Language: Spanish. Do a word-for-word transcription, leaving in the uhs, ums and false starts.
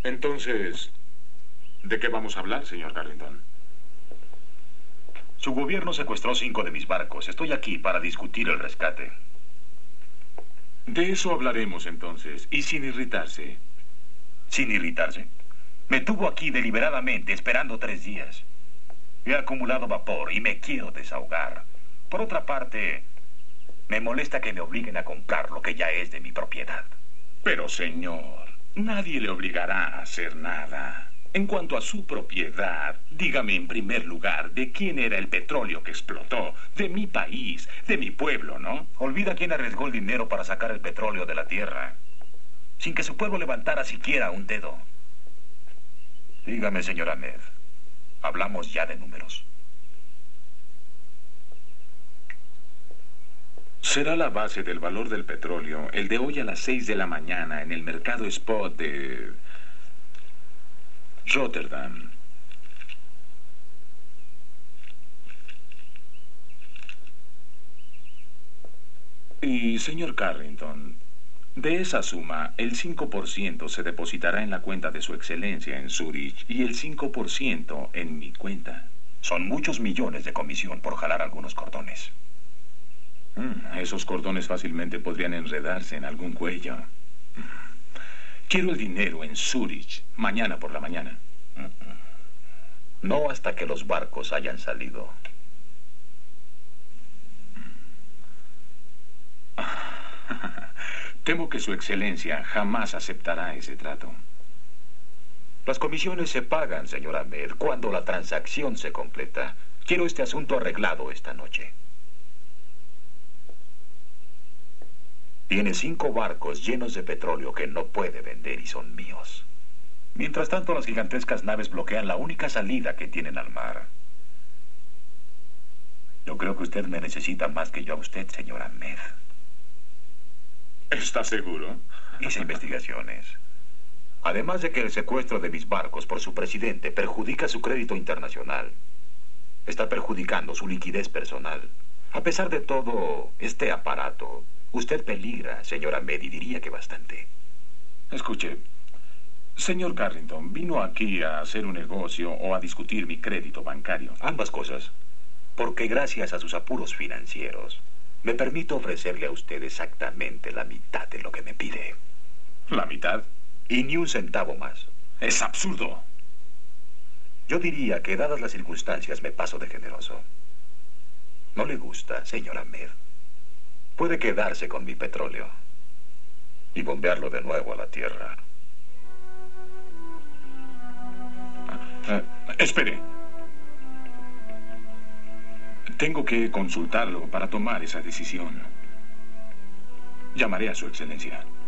Entonces, ¿de qué vamos a hablar, señor Carrington? Su gobierno secuestró cinco de mis barcos. Estoy aquí para discutir el rescate. De eso hablaremos entonces, y sin irritarse. ¿Sin irritarse? Me tuvo aquí deliberadamente esperando tres días. He acumulado vapor y me quiero desahogar. Por otra parte, me molesta que me obliguen a comprar lo que ya es de mi propiedad. Pero, señor, nadie le obligará a hacer nada. En cuanto a su propiedad, dígame en primer lugar de quién era el petróleo que explotó. De mi país, de mi pueblo, ¿no? Olvida quién arriesgó el dinero para sacar el petróleo de la tierra, sin que su pueblo levantara siquiera un dedo. Dígame, señor Ahmed, hablamos ya de números. Será la base del valor del petróleo el de hoy a las seis de la mañana en el mercado spot de Rotterdam. Y, señor Carrington, de esa suma, el cinco por ciento se depositará en la cuenta de su excelencia en Zurich y el cinco por ciento en mi cuenta. Son muchos millones de comisión por jalar algunos cordones. Mm, esos cordones fácilmente podrían enredarse en algún cuello. Quiero el dinero en Zurich, mañana por la mañana. No hasta que los barcos hayan salido. Temo que su excelencia jamás aceptará ese trato. Las comisiones se pagan, señor Ahmed, cuando la transacción se completa. Quiero este asunto arreglado esta noche. Tiene cinco barcos llenos de petróleo que no puede vender y son míos. Mientras tanto, las gigantescas naves bloquean la única salida que tienen al mar. Yo creo que usted me necesita más que yo a usted, señor Ahmed. ¿Está seguro? Hice investigaciones. Además de que el secuestro de mis barcos por su presidente perjudica su crédito internacional, está perjudicando su liquidez personal. A pesar de todo este aparato, usted peligra, señor Ahmed, y diría que bastante. Escuche, señor Carrington, ¿vino aquí a hacer un negocio o a discutir mi crédito bancario? Ambas cosas. Porque gracias a sus apuros financieros, me permito ofrecerle a usted exactamente la mitad de lo que me pide. ¿La mitad? Y ni un centavo más. Es absurdo. Yo diría que, dadas las circunstancias, me paso de generoso. ¿No le gusta, señor Ahmed? Puede quedarse con mi petróleo y bombearlo de nuevo a la tierra. Uh, espere. Tengo que consultarlo para tomar esa decisión. Llamaré a su excelencia.